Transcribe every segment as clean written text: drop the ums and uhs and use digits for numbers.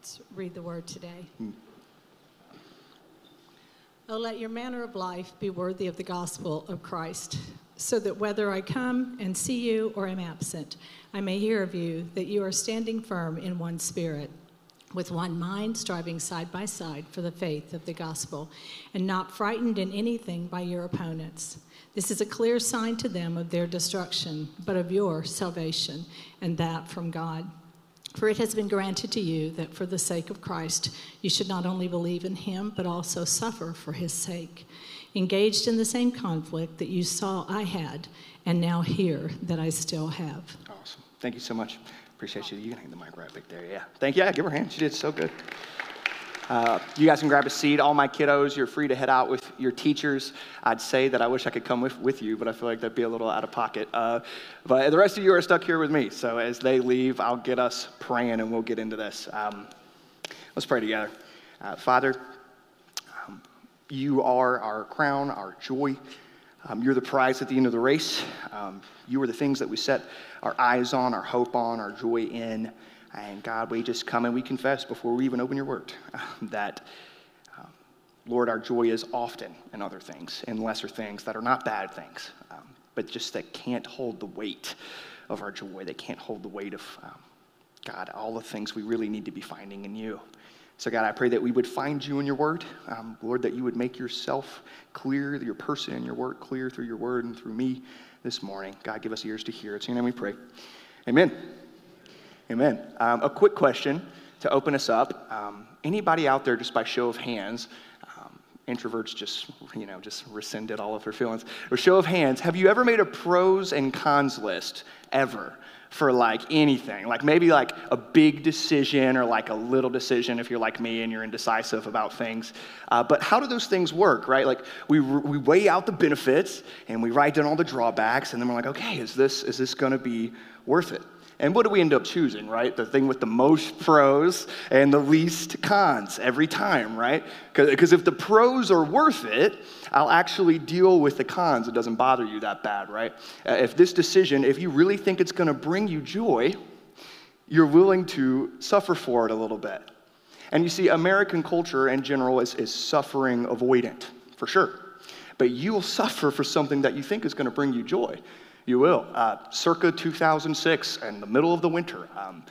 Let's read the word today. Oh, let your manner of life be worthy of the gospel of Christ, so that whether I come and see you or am absent, I may hear of you that you are standing firm in one spirit, with one mind, striving side by side for the faith of the gospel, and not frightened in anything by your opponents. This is a clear sign to them of their destruction, but of your salvation, and that from God. For it has been granted to you that for the sake of Christ, you should not only believe in him, but also suffer for his sake, engaged in the same conflict that you saw I had, and now hear that I still have. Awesome. Thank you so much. Appreciate you. You can hang the mic right back there. Yeah. Thank you. Yeah, give her a hand. She did so good. You guys can grab a seat. All my kiddos, you're free to head out with your teachers. I'd say that I wish I could come with you, but I feel like that'd be a little out of pocket. But the rest of you are stuck here with me. So as they leave, I'll get us praying and we'll get into this. Let's pray together. Father, you are our crown, our joy. You're the prize at the end of the race. You are the things that we set our eyes on, our hope on, our joy in. And God, we just come and we confess before we even open your word that, Lord, our joy is often in other things, in lesser things that are not bad things, but just that can't hold the weight of our joy. They can't hold the weight of, God, all the things we really need to be finding in you. So God, I pray that we would find you in your word. Lord, that you would make yourself clear, your person and your work clear through your word and through me this morning. God, give us ears to hear. It's in your name we pray. Amen. Amen. A quick question to open us up. Anybody out there, just by show of hands, introverts just rescinded all of their feelings. Or show of hands, have you ever made a pros and cons list ever for like anything? Like maybe like a big decision or like a little decision if you're like me and you're indecisive about things. But how do those things work, right? Like we weigh out the benefits and we write down all the drawbacks and then we're like, okay, is this going to be worth it? And what do we end up choosing, right? The thing with the most pros and the least cons every time, right? Because if the pros are worth it, I'll actually deal with the cons. It doesn't bother you that bad, right? If this decision, if you really think it's going to bring you joy, you're willing to suffer for it a little bit. And you see, American culture in general is suffering avoidant, for sure. But you will suffer for something that you think is going to bring you joy. You will. Circa 2006, in the middle of the winter,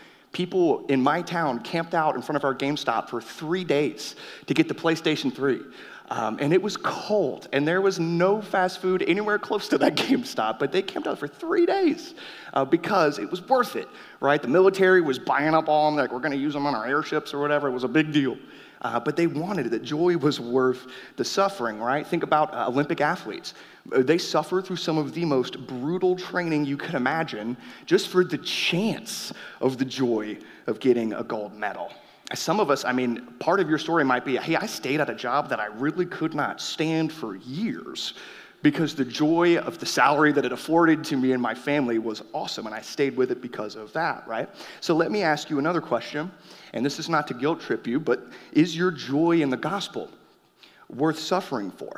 people in my town camped out in front of our GameStop for 3 days to get the PlayStation 3. And it was cold, and there was no fast food anywhere close to that GameStop, but they camped out for 3 days because it was worth it, right? The military was buying up all of them, like we're going to use them on our airships or whatever. It was a big deal. But they wanted it, that joy was worth the suffering, right? Think about Olympic athletes. They suffer through some of the most brutal training you could imagine just for the chance of the joy of getting a gold medal. Some of us, part of your story might be, hey, I stayed at a job that I really could not stand for years because the joy of the salary that it afforded to me and my family was awesome, and I stayed with it because of that, right? So let me ask you another question, and this is not to guilt trip you, but is your joy in the gospel worth suffering for?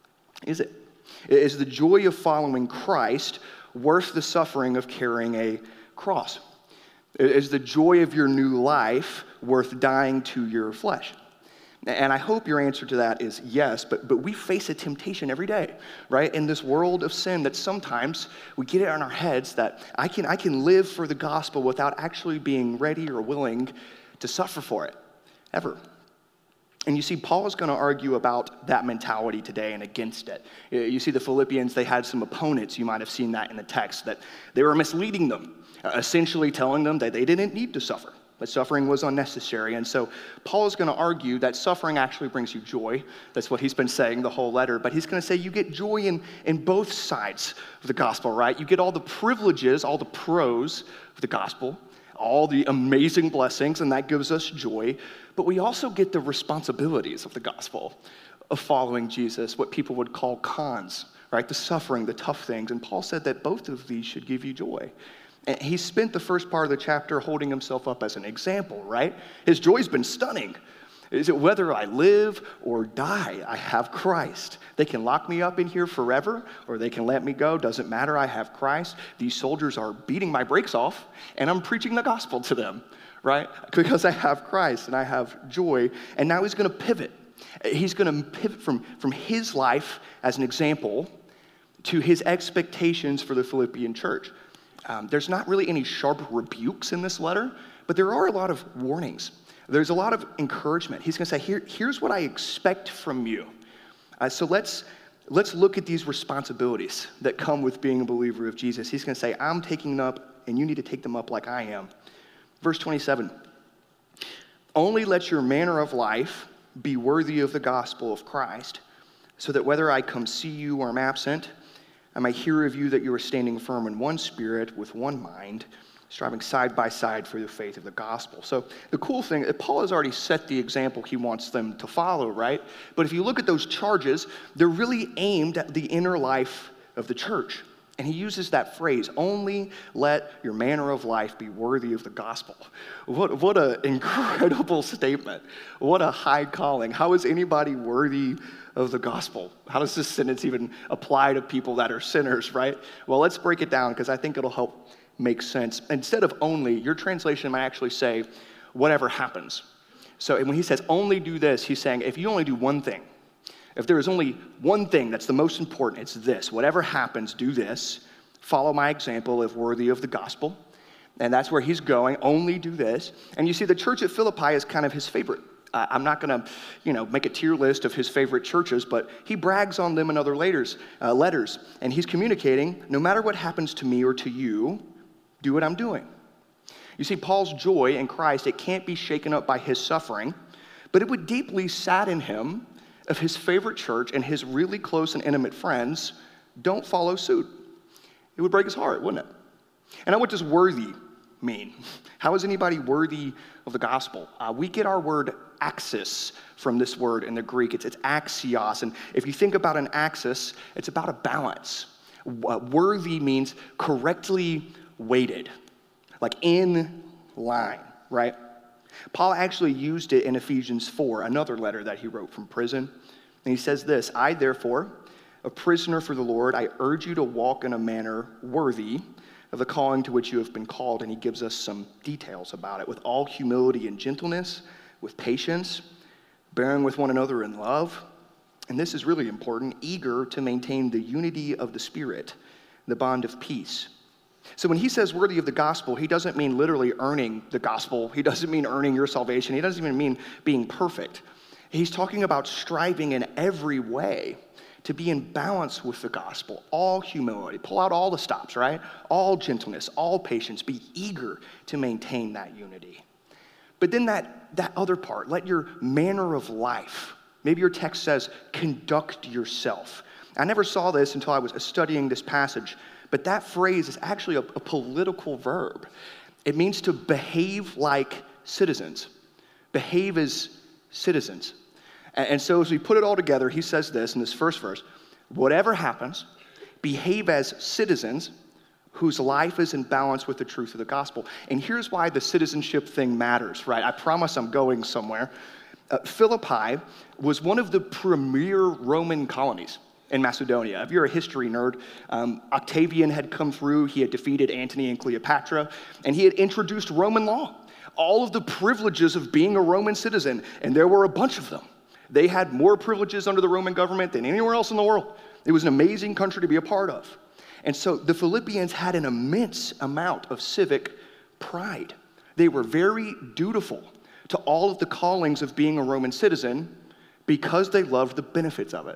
Is it? Is the joy of following Christ worth the suffering of carrying a cross? Is the joy of your new life worth dying to your flesh? And I hope your answer to that is yes, but we face a temptation every day, right? In this world of sin that sometimes we get it in our heads that I can live for the gospel without actually being ready or willing to suffer for it, ever. And you see, Paul is going to argue about that mentality today and against it. You see, the Philippians, they had some opponents, you might have seen that in the text, that they were misleading them, essentially telling them that they didn't need to suffer, that suffering was unnecessary. And so Paul is going to argue that suffering actually brings you joy. That's what he's been saying the whole letter. But he's going to say you get joy in both sides of the gospel, right? You get all the privileges, all the pros of the gospel, all the amazing blessings, and that gives us joy. But we also get the responsibilities of the gospel, of following Jesus, what people would call cons, right? The suffering, the tough things. And Paul said that both of these should give you joy. And he spent the first part of the chapter holding himself up as an example, right? His joy's been stunning. Is it whether I live or die, I have Christ. They can lock me up in here forever, or they can let me go. Doesn't matter, I have Christ. These soldiers are beating my brakes off, and I'm preaching the gospel to them, right? Because I have Christ and I have joy. And now he's going to pivot. He's going to pivot from his life as an example to his expectations for the Philippian church. There's not really any sharp rebukes in this letter, but there are a lot of warnings. There's a lot of encouragement. He's going to say, here's what I expect from you. So let's look at these responsibilities that come with being a believer of Jesus. He's going to say, I'm taking them up, and you need to take them up like I am. Verse 27, only let your manner of life be worthy of the gospel of Christ, so that whether I come see you or am absent, I may hear of you that you are standing firm in one spirit with one mind, striving side by side for the faith of the gospel. So the cool thing, Paul has already set the example he wants them to follow, right? But if you look at those charges, they're really aimed at the inner life of the church. And he uses that phrase, only let your manner of life be worthy of the gospel. What an incredible statement. What a high calling. How is anybody worthy of the gospel? How does this sentence even apply to people that are sinners, right? Well, let's break it down because I think it'll help make sense. Instead of only, your translation might actually say, whatever happens. So when he says only do this, he's saying if you only do one thing, if there is only one thing that's the most important, it's this. Whatever happens, do this. Follow my example if worthy of the gospel. And that's where he's going. Only do this. And you see, the church at Philippi is kind of his favorite. I'm not going to, make a tier list of his favorite churches, but he brags on them in other letters. And he's communicating, no matter what happens to me or to you, do what I'm doing. You see, Paul's joy in Christ, it can't be shaken up by his suffering, but it would deeply sadden him if his favorite church and his really close and intimate friends don't follow suit. It would break his heart, wouldn't it? And what does worthy mean? How is anybody worthy of the gospel? We get our word axis from this word in the Greek. It's axios. And if you think about an axis, it's about a balance. Worthy means correctly weighted, like in line, right? Paul actually used it in Ephesians 4, another letter that he wrote from prison. And he says this, I therefore, a prisoner for the Lord, I urge you to walk in a manner worthy of the calling to which you have been called. And he gives us some details about it. With all humility and gentleness, with patience, bearing with one another in love. And this is really important, eager to maintain the unity of the Spirit, the bond of peace. So when he says worthy of the gospel, he doesn't mean literally earning the gospel. He doesn't mean earning your salvation. He doesn't even mean being perfect. He's talking about striving in every way to be in balance with the gospel, all humility. Pull out all the stops, right? All gentleness, all patience. Be eager to maintain that unity. But then that other part, let your manner of life, maybe your text says, conduct yourself. I never saw this until I was studying this passage, but that phrase is actually a political verb. It means to behave like citizens. Behave as citizens. And so as we put it all together, he says this in this first verse, whatever happens, behave as citizens whose life is in balance with the truth of the gospel. And here's why the citizenship thing matters, right? I promise I'm going somewhere. Philippi was one of the premier Roman colonies in Macedonia. If you're a history nerd, Octavian had come through, he had defeated Antony and Cleopatra, and he had introduced Roman law, all of the privileges of being a Roman citizen, and there were a bunch of them. They had more privileges under the Roman government than anywhere else in the world. It was an amazing country to be a part of. And so the Philippians had an immense amount of civic pride. They were very dutiful to all of the callings of being a Roman citizen because they loved the benefits of it.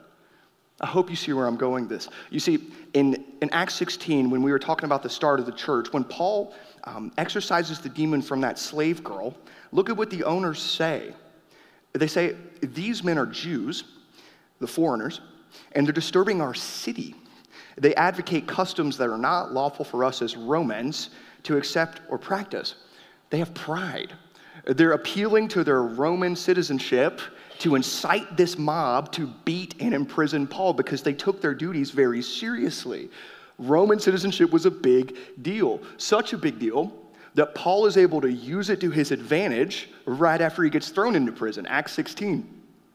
I hope you see where I'm going this. You see, in Acts 16, when we were talking about the start of the church, when Paul exorcises the demon from that slave girl, look at what the owners say. They say, these men are Jews, the foreigners, and they're disturbing our city. They advocate customs that are not lawful for us as Romans to accept or practice. They have pride. They're appealing to their Roman citizenship to incite this mob to beat and imprison Paul because they took their duties very seriously. Roman citizenship was a big deal, such a big deal that Paul is able to use it to his advantage right after he gets thrown into prison. Acts 16.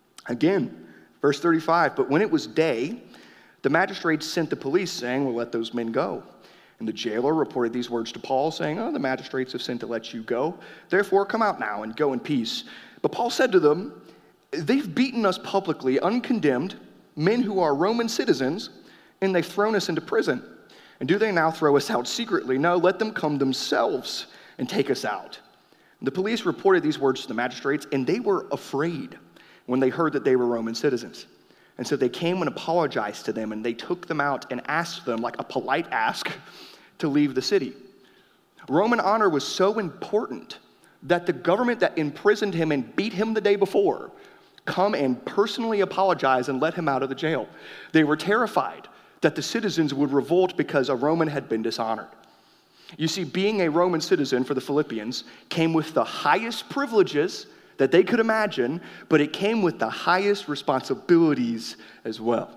Again, verse 35, but when it was day, the magistrates sent the police saying, well, let those men go. And the jailer reported these words to Paul, saying, "Oh, the magistrates have sent to let you go. Therefore, come out now and go in peace." But Paul said to them, "They've beaten us publicly, uncondemned, men who are Roman citizens, and they've thrown us into prison. And do they now throw us out secretly? No, let them come themselves and take us out." The police reported these words to the magistrates, and they were afraid when they heard that they were Roman citizens. And so they came and apologized to them, and they took them out and asked them, like a polite ask, to leave the city. Roman honor was so important that the government that imprisoned him and beat him the day before come and personally apologize and let him out of the jail. They were terrified that the citizens would revolt because a Roman had been dishonored. You see, being a Roman citizen for the Philippians came with the highest privileges that they could imagine, but it came with the highest responsibilities as well.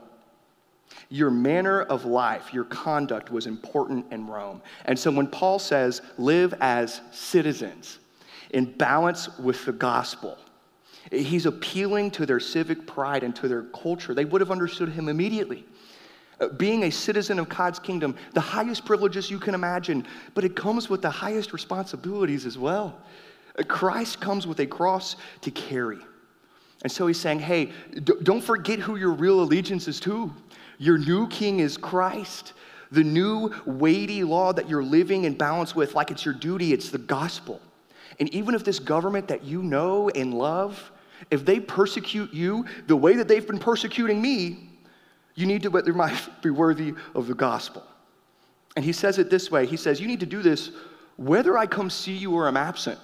Your manner of life, your conduct was important in Rome. And so when Paul says, live as citizens in balance with the gospel, he's appealing to their civic pride and to their culture. They would have understood him immediately. Being a citizen of God's kingdom, the highest privileges you can imagine, but it comes with the highest responsibilities as well. Christ comes with a cross to carry. And so he's saying, hey, don't forget who your real allegiance is to. Your new king is Christ. The new weighty law that you're living in balance with, like it's your duty, it's the gospel. And even if this government that you know and love, if they persecute you the way that they've been persecuting me, you need to be worthy of the gospel. And he says it this way. He says, you need to do this whether I come see you or I'm absent.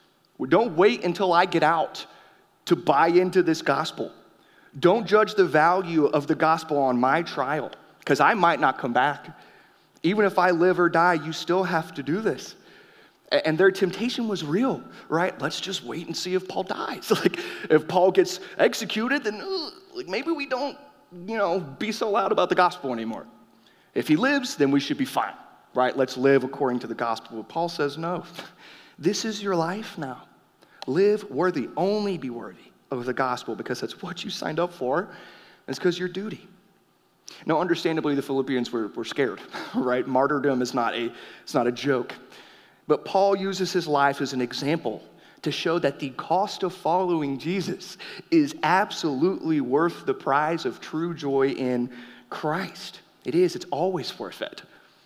Don't wait until I get out to buy into this gospel. Don't judge the value of the gospel on my trial, because I might not come back. Even if I live or die, you still have to do this. And their temptation was real, right? Let's just wait and see if Paul dies. Like, if Paul gets executed, then maybe we don't, be so loud about the gospel anymore. If he lives, then we should be fine, right? Let's live according to the gospel. But Paul says, no, this is your life now. Live worthy, only be worthy of the gospel, because that's what you signed up for. It's because your duty. Now, understandably, the Philippians were scared, right? Martyrdom is not a joke. But Paul uses his life as an example to show that the cost of following Jesus is absolutely worth the prize of true joy in Christ. It is. It's always worth it.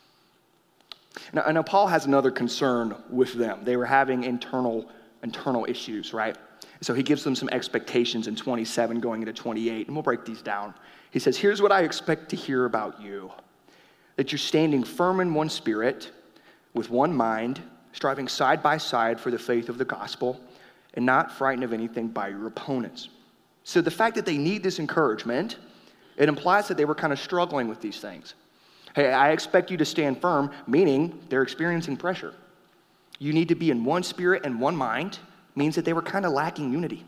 Now Paul has another concern with them. They were having internal issues, right? So he gives them some expectations in 27 going into 28, and we'll break these down. He says, here's what I expect to hear about you, that you're standing firm in one spirit, with one mind, striving side by side for the faith of the gospel, and not frightened of anything by your opponents. So the fact that they need this encouragement, it implies that they were kind of struggling with these things. Hey, I expect you to stand firm, meaning they're experiencing pressure. You need to be in one spirit and one mind, means that they were kind of lacking unity.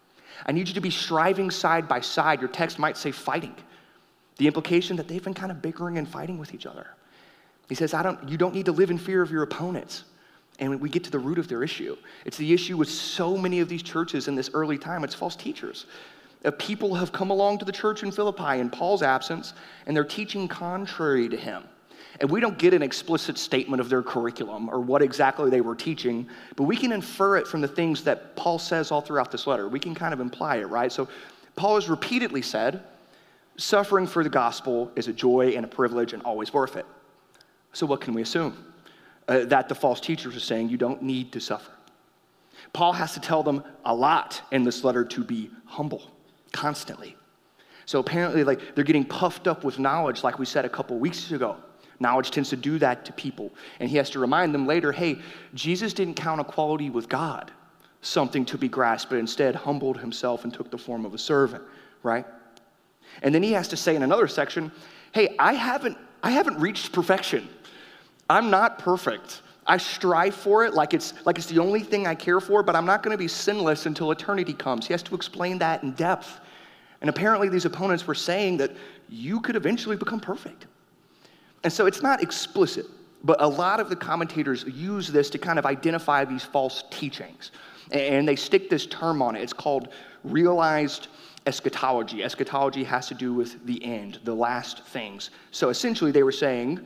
I need you to be striving side by side. Your text might say fighting. The implication that they've been kind of bickering and fighting with each other. He says, you don't need to live in fear of your opponents. And we get to the root of their issue. It's the issue with so many of these churches in this early time. It's false teachers. People have come along to the church in Philippi in Paul's absence, and they're teaching contrary to him. And we don't get an explicit statement of their curriculum or what exactly they were teaching, but we can infer it from the things that Paul says all throughout this letter. We can kind of imply it, right? So Paul has repeatedly said, suffering for the gospel is a joy and a privilege and always worth it. So what can we assume? That the false teachers are saying you don't need to suffer. Paul has to tell them a lot in this letter to be humble constantly. So apparently, they're getting puffed up with knowledge, like we said a couple weeks ago. Knowledge tends to do that to people. And he has to remind them later, hey, Jesus didn't count equality with God something to be grasped, but instead humbled himself and took the form of a servant, right? And then he has to say in another section, hey, I haven't reached perfection. I'm not perfect. I strive for it like it's the only thing I care for, but I'm not going to be sinless until eternity comes. He has to explain that in depth. And apparently these opponents were saying that you could eventually become perfect. And so it's not explicit, but a lot of the commentators use this to kind of identify these false teachings. And they stick this term on it. It's called realized eschatology. Eschatology has to do with the end, the last things. So essentially they were saying,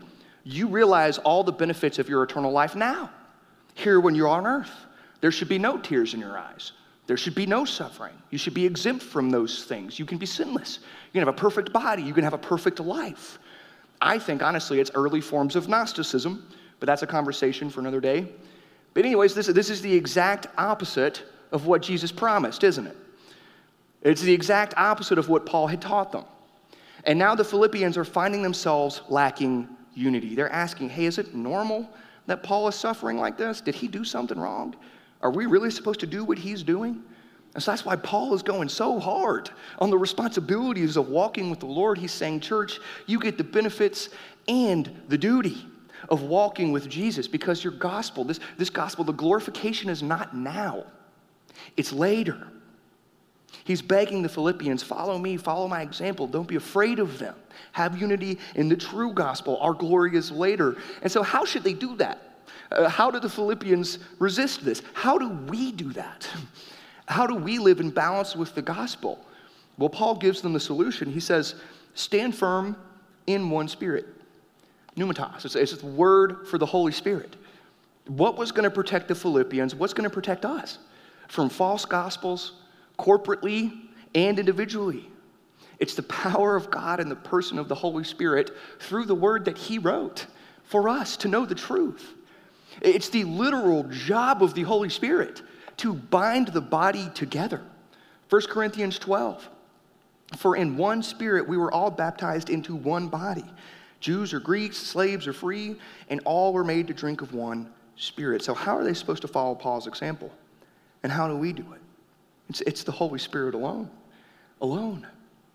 you realize all the benefits of your eternal life now, here when you're on earth. There should be no tears in your eyes. There should be no suffering. You should be exempt from those things. You can be sinless. You can have a perfect body. You can have a perfect life. I think, honestly, it's early forms of Gnosticism, but that's a conversation for another day. But anyways, this is the exact opposite of what Jesus promised, isn't it? It's the exact opposite of what Paul had taught them. And now the Philippians are finding themselves lacking unity. They're asking, hey, is it normal that Paul is suffering like this? Did he do something wrong? Are we really supposed to do what he's doing? And so that's why Paul is going so hard on the responsibilities of walking with the Lord. He's saying, church, you get the benefits and the duty of walking with Jesus, because your gospel, this gospel, the glorification is not now. It's later. He's begging the Philippians, follow me, follow my example. Don't be afraid of them. Have unity in the true gospel. Our glory is later. And so how should they do that? How do the Philippians resist this? How do we do that? How do we live in balance with the gospel? Well, Paul gives them the solution. He says, stand firm in one spirit. Pneumatos. It's the word for the Holy Spirit. What was going to protect the Philippians? What's going to protect us from false gospels, corporately and individually? It's the power of God and the person of the Holy Spirit through the word that he wrote for us to know the truth. It's the literal job of the Holy Spirit to bind the body together. 1 Corinthians 12. For in one spirit we were all baptized into one body. Jews or Greeks, slaves or free, and all were made to drink of one spirit. So how are they supposed to follow Paul's example? And how do we do it? It's the Holy Spirit alone. Alone.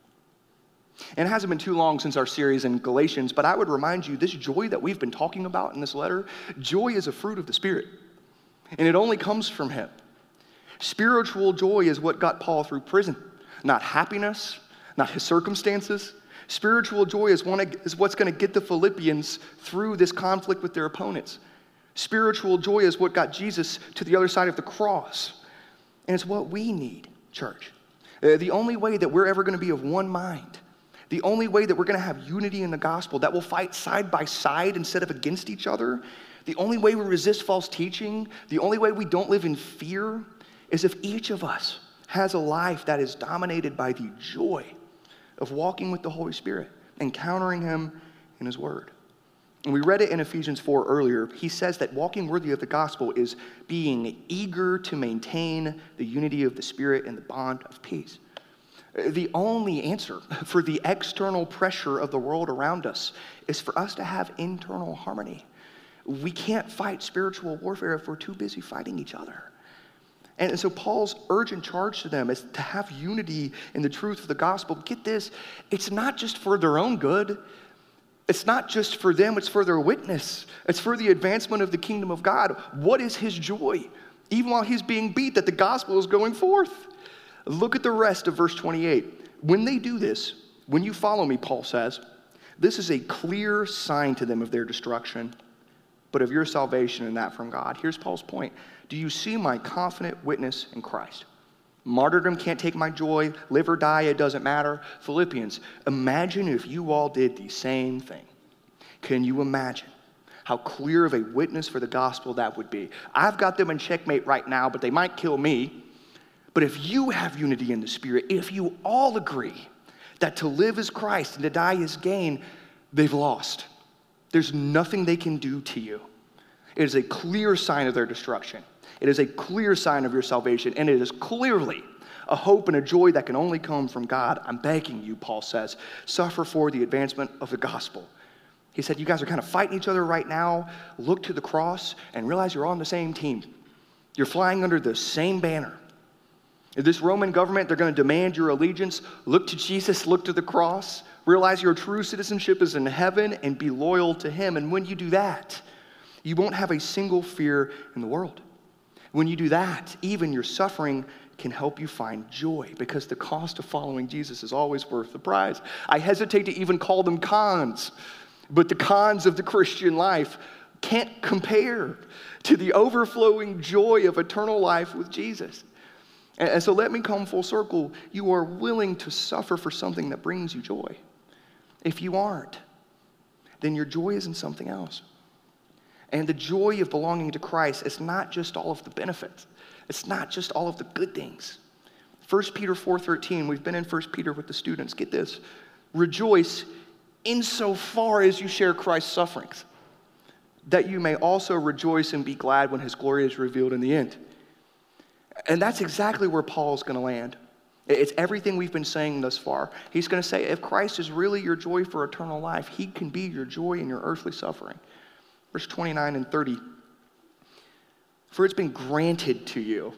And it hasn't been too long since our series in Galatians, but I would remind you, this joy that we've been talking about in this letter, joy is a fruit of the Spirit. And it only comes from him. Spiritual joy is what got Paul through prison. Not happiness, not his circumstances. Spiritual joy is what's going to get the Philippians through this conflict with their opponents. Spiritual joy is what got Jesus to the other side of the cross. And it's what we need, church. The only way that we're ever going to be of one mind, the only way that we're going to have unity in the gospel, that will fight side by side instead of against each other, the only way we resist false teaching, the only way we don't live in fear, is if each of us has a life that is dominated by the joy of walking with the Holy Spirit, encountering him in his word. And we read it in Ephesians 4 earlier. He says that walking worthy of the gospel is being eager to maintain the unity of the Spirit and the bond of peace. The only answer for the external pressure of the world around us is for us to have internal harmony. We can't fight spiritual warfare if we're too busy fighting each other. And so Paul's urgent charge to them is to have unity in the truth of the gospel. Get this, it's not just for their own good. It's not just for them, it's for their witness. It's for the advancement of the kingdom of God. What is his joy? Even while he's being beat, that the gospel is going forth. Look at the rest of verse 28. When they do this, when you follow me, Paul says, this is a clear sign to them of their destruction, but of your salvation and that from God. Here's Paul's point. Do you see my confident witness in Christ? Martyrdom can't take my joy. Live or die, it doesn't matter. Philippians, imagine if you all did the same thing. Can you imagine how clear of a witness for the gospel that would be? I've got them in checkmate right now, but they might kill me. But if you have unity in the Spirit, if you all agree that to live is Christ and to die is gain, they've lost. There's nothing they can do to you. It is a clear sign of their destruction. It is a clear sign of your salvation, and it is clearly a hope and a joy that can only come from God. I'm begging you, Paul says, suffer for the advancement of the gospel. He said, you guys are kind of fighting each other right now. Look to the cross and realize you're on the same team. You're flying under the same banner. This Roman government, they're going to demand your allegiance. Look to Jesus, look to the cross. Realize your true citizenship is in heaven and be loyal to him. And when you do that, you won't have a single fear in the world. When you do that, even your suffering can help you find joy, because the cost of following Jesus is always worth the price. I hesitate to even call them cons, but the cons of the Christian life can't compare to the overflowing joy of eternal life with Jesus. And so let me come full circle. You are willing to suffer for something that brings you joy. If you aren't, then your joy is in something else. And the joy of belonging to Christ is not just all of the benefits. It's not just all of the good things. 1 Peter 4:13, we've been in 1 Peter with the students. Get this. Rejoice insofar as you share Christ's sufferings, that you may also rejoice and be glad when his glory is revealed in the end. And that's exactly where Paul's going to land. It's everything we've been saying thus far. He's going to say, if Christ is really your joy for eternal life, he can be your joy in your earthly suffering. Verse 29 and 30. For it's been granted to you,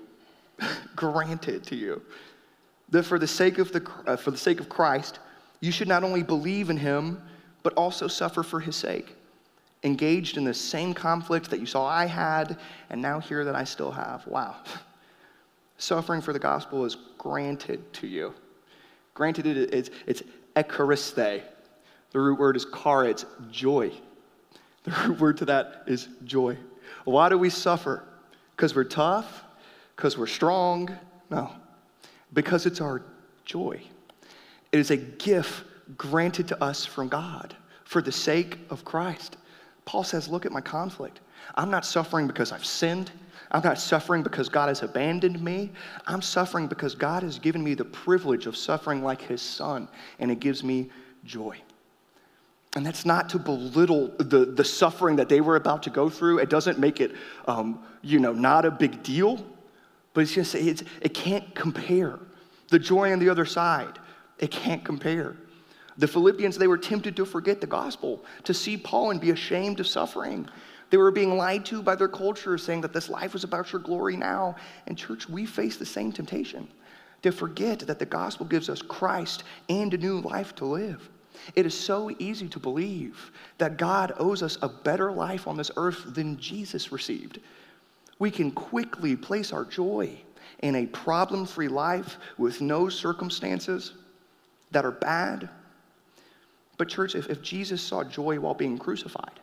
granted to you, that for the sake of Christ, you should not only believe in him, but also suffer for his sake, engaged in the same conflict that you saw I had, and now hear that I still have. Wow. Suffering for the gospel is granted to you. Granted, it's ekariste. The root word is kara, it's joy. The root word to that is joy. Why do we suffer? Because we're tough? Because we're strong? No. Because it's our joy. It is a gift granted to us from God for the sake of Christ. Paul says, look at my conflict. I'm not suffering because I've sinned. I'm not suffering because God has abandoned me. I'm suffering because God has given me the privilege of suffering like his son, and it gives me joy. And that's not to belittle the suffering that they were about to go through. It doesn't make it, not a big deal, but it's just, it can't compare. The joy on the other side, it can't compare. The Philippians, they were tempted to forget the gospel, to see Paul and be ashamed of suffering. They were being lied to by their culture, saying that this life was about your glory now. And church, we face the same temptation, to forget that the gospel gives us Christ and a new life to live. It is so easy to believe that God owes us a better life on this earth than Jesus received. We can quickly place our joy in a problem-free life with no circumstances that are bad. But church, if Jesus saw joy while being crucified,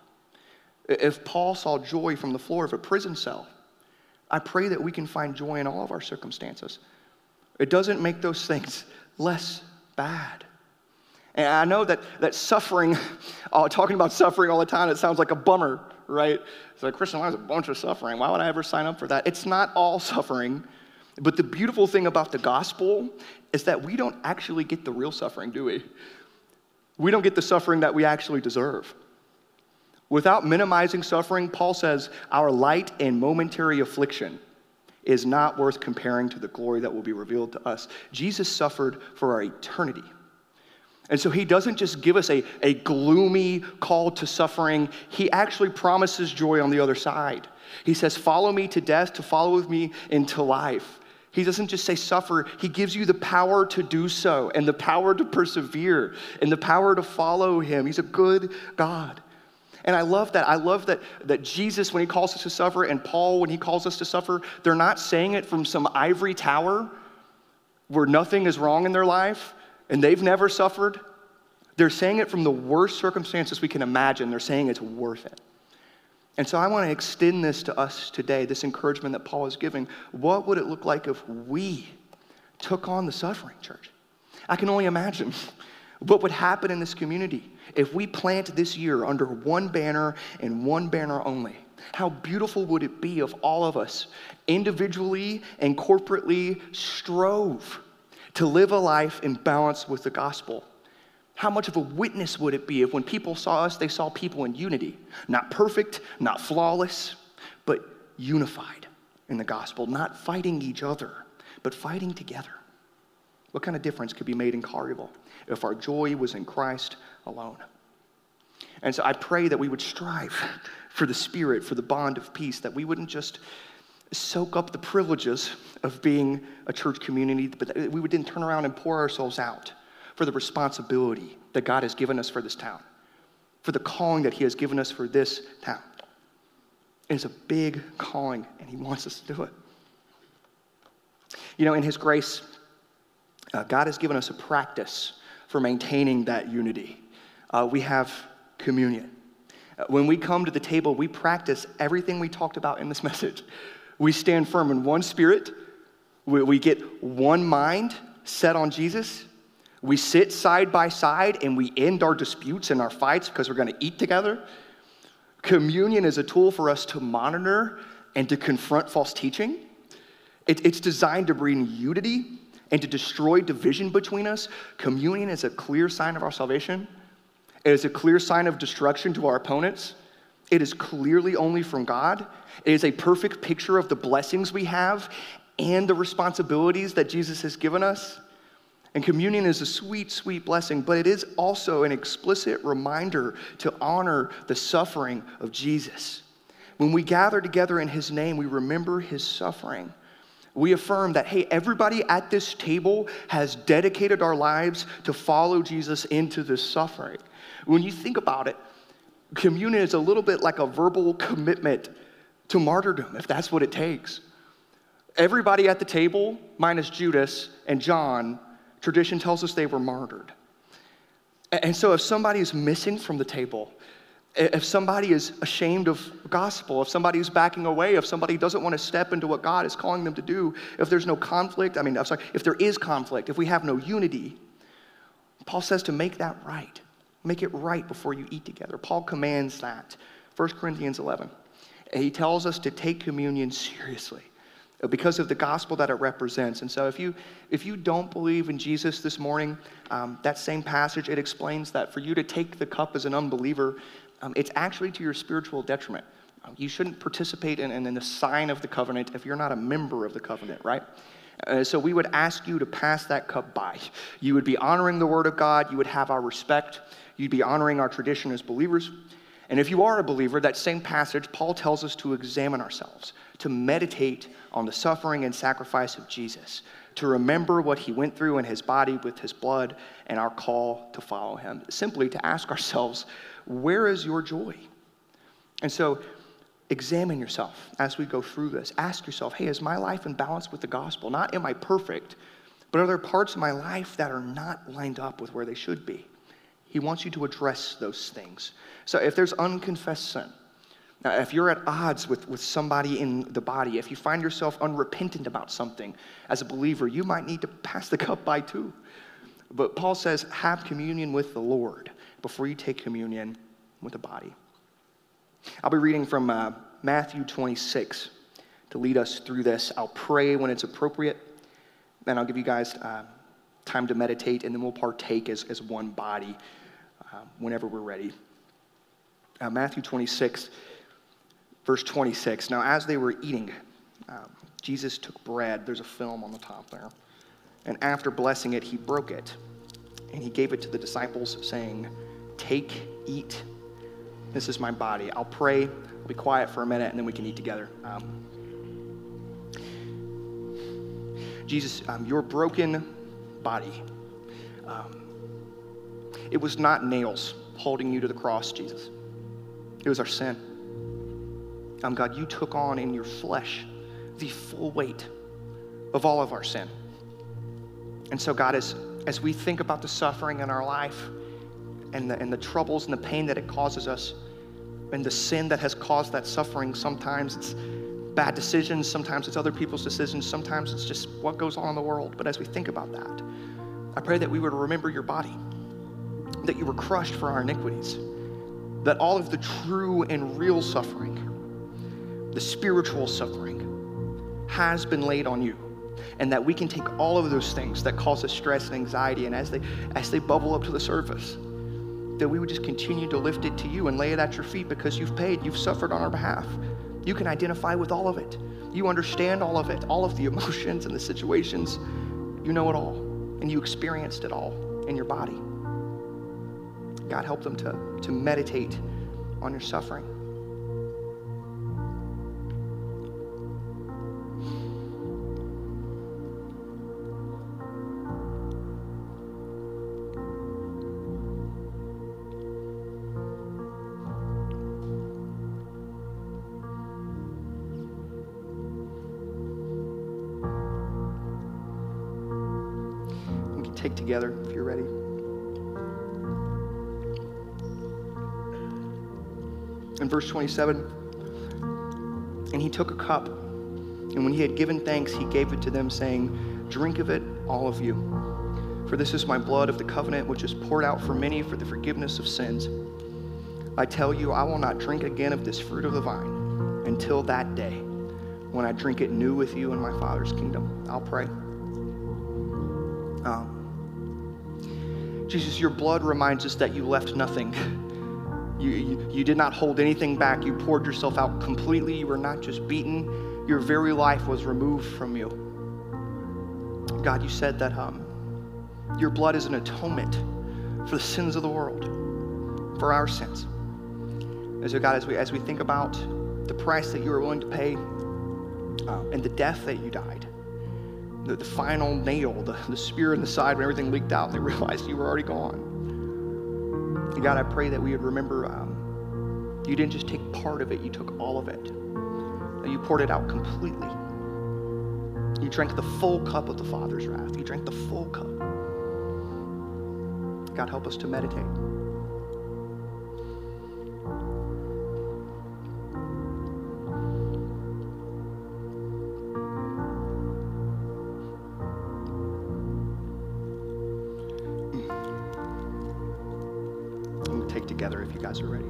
if Paul saw joy from the floor of a prison cell, I pray that we can find joy in all of our circumstances. It doesn't make those things less bad. And I know that suffering, talking about suffering all the time, it sounds like a bummer, right? It's like, Christian life is a bunch of suffering. Why would I ever sign up for that? It's not all suffering. But the beautiful thing about the gospel is that we don't actually get the real suffering, do we? We don't get the suffering that we actually deserve. Without minimizing suffering, Paul says, our light and momentary affliction is not worth comparing to the glory that will be revealed to us. Jesus suffered for our eternity. And so he doesn't just give us a gloomy call to suffering. He actually promises joy on the other side. He says, follow me to death, to follow with me into life. He doesn't just say suffer. He gives you the power to do so, and the power to persevere, and the power to follow him. He's a good God. And I love that. I love that Jesus, when he calls us to suffer, and Paul, when he calls us to suffer, they're not saying it from some ivory tower where nothing is wrong in their life, and they've never suffered. They're saying it from the worst circumstances we can imagine. They're saying it's worth it. And so I want to extend this to us today, this encouragement that Paul is giving. What would it look like if we took on the suffering, church? I can only imagine what would happen in this community if we plant this year under one banner and one banner only. How beautiful would it be if all of us, individually and corporately, strove to live a life in balance with the gospel? How much of a witness would it be if when people saw us, they saw people in unity? Not perfect, not flawless, but unified in the gospel. Not fighting each other, but fighting together. What kind of difference could be made in Collierville if our joy was in Christ alone? And so I pray that we would strive for the Spirit, for the bond of peace, that we wouldn't just soak up the privileges of being a church community, but that we would then turn around and pour ourselves out for the responsibility that God has given us for this town, for the calling that he has given us for this town. It's a big calling, and he wants us to do it. You know, in his grace, God has given us a practice for maintaining that unity. We have communion. When we come to the table, we practice everything we talked about in this message. We stand firm in one spirit. We get one mind set on Jesus. We sit side by side and we end our disputes and our fights because we're going to eat together. Communion is a tool for us to monitor and to confront false teaching. It's designed to bring unity and to destroy division between us. Communion is a clear sign of our salvation. It is a clear sign of destruction to our opponents. It is clearly only from God. It is a perfect picture of the blessings we have and the responsibilities that Jesus has given us. And communion is a sweet, sweet blessing, but it is also an explicit reminder to honor the suffering of Jesus. When we gather together in his name, we remember his suffering. We affirm that, hey, everybody at this table has dedicated our lives to follow Jesus into this suffering. When you think about it, communion is a little bit like a verbal commitment to martyrdom, if that's what it takes. Everybody at the table, minus Judas and John, tradition tells us they were martyred. And so if somebody is missing from the table, if somebody is ashamed of the gospel, if somebody is backing away, if somebody doesn't want to step into what God is calling them to do, if there's no conflict, if there is conflict, if we have no unity, Paul says to make that right. Make it right before you eat together. Paul commands that. 1 Corinthians 11. And he tells us to take communion seriously because of the gospel that it represents. And so if you don't believe in Jesus this morning, that same passage, it explains that for you to take the cup as an unbeliever, it's actually to your spiritual detriment. You shouldn't participate in the sign of the covenant if you're not a member of the covenant, right? So we would ask you to pass that cup by. You would be honoring the word of God. You would have our respect. You'd be honoring our tradition as believers. And if you are a believer, that same passage, Paul tells us to examine ourselves, to meditate on the suffering and sacrifice of Jesus, to remember what he went through in his body with his blood and our call to follow him. Simply to ask ourselves, where is your joy? And so examine yourself as we go through this. Ask yourself, hey, is my life in balance with the gospel? Not am I perfect, but are there parts of my life that are not lined up with where they should be? He wants you to address those things. So if there's unconfessed sin, now if you're at odds with somebody in the body, if you find yourself unrepentant about something as a believer, you might need to pass the cup by too. But Paul says, have communion with the Lord before you take communion with the body. I'll be reading from Matthew 26 to lead us through this. I'll pray when it's appropriate, then I'll give you guys time to meditate, and then we'll partake as one body whenever we're ready. Matthew 26, verse 26. Now, as they were eating, Jesus took bread. There's a film on the top there. And after blessing it, he broke it, and he gave it to the disciples, saying, "Take, eat. This is my body." I'll pray. I'll be quiet for a minute, and then we can eat together. Jesus, your broken body, it was not nails holding you to the cross, Jesus. It was our sin. God, you took on in your flesh the full weight of all of our sin. And so, God, as we think about the suffering in our life and the troubles and the pain that it causes us and the sin that has caused that suffering, sometimes it's bad decisions, sometimes it's other people's decisions, sometimes it's just what goes on in the world. But as we think about that, I pray that we would remember your body, that you were crushed for our iniquities, that all of the true and real suffering, the spiritual suffering, has been laid on you, and that we can take all of those things that cause us stress and anxiety, and as they bubble up to the surface, that we would just continue to lift it to you and lay it at your feet, because you've paid, you've suffered on our behalf. You can identify with all of it. You understand all of it, all of the emotions and the situations. You know it all, and you experienced it all in your body. God, help them to meditate on your suffering. We can take together if you're ready. In verse 27, and he took a cup, and when he had given thanks, he gave it to them, saying, "Drink of it, all of you. For this is my blood of the covenant, which is poured out for many for the forgiveness of sins. I tell you, I will not drink again of this fruit of the vine until that day when I drink it new with you in my Father's kingdom. I'll pray. Jesus, your blood reminds us that you left nothing. You did not hold anything back. You poured yourself out completely. You were not just beaten. Your very life was removed from you. God, you said that your blood is an atonement for the sins of the world, for our sins. And so, God, as we think about the price that you were willing to pay and the death that you died, the final nail, the spear in the side when everything leaked out and they realized you were already gone. And God, I pray that we would remember you didn't just take part of it, you took all of it. That you poured it out completely. You drank the full cup of the Father's wrath. You drank the full cup. God, help us to meditate. We'll take together if you guys are ready.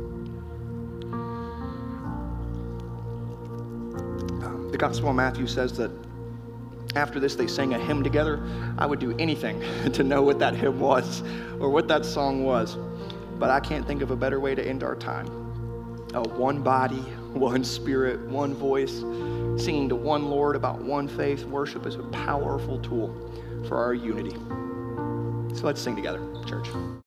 The Gospel of Matthew says that after this, they sang a hymn together. I would do anything to know what that hymn was or what that song was. But I can't think of a better way to end our time. One body, one spirit, one voice, singing to one Lord about one faith. Worship is a powerful tool for our unity. So let's sing together, church.